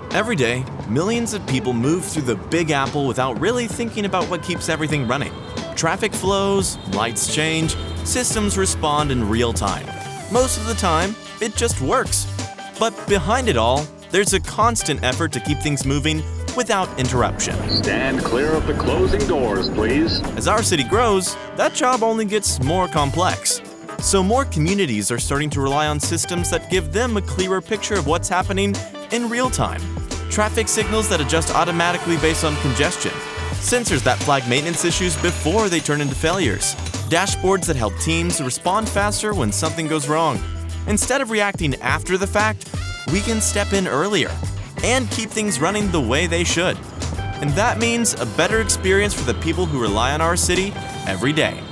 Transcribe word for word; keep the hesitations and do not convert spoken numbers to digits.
Every day, millions of people move through the Big Apple without really thinking about what keeps everything running. Traffic flows, lights change, systems respond in real time. Most of the time, it just works. But behind it all, there's a constant effort to keep things moving without interruption. Stand clear of the closing doors, please. As our city grows, that job only gets more complex. So more communities are starting to rely on systems that give them a clearer picture of what's happening in real time. Traffic signals that adjust automatically based on congestion. Sensors that flag maintenance issues before they turn into failures. Dashboards that help teams respond faster when something goes wrong. Instead of reacting after the fact, we can step in earlier and keep things running the way they should. And that means a better experience for the people who rely on our city every day.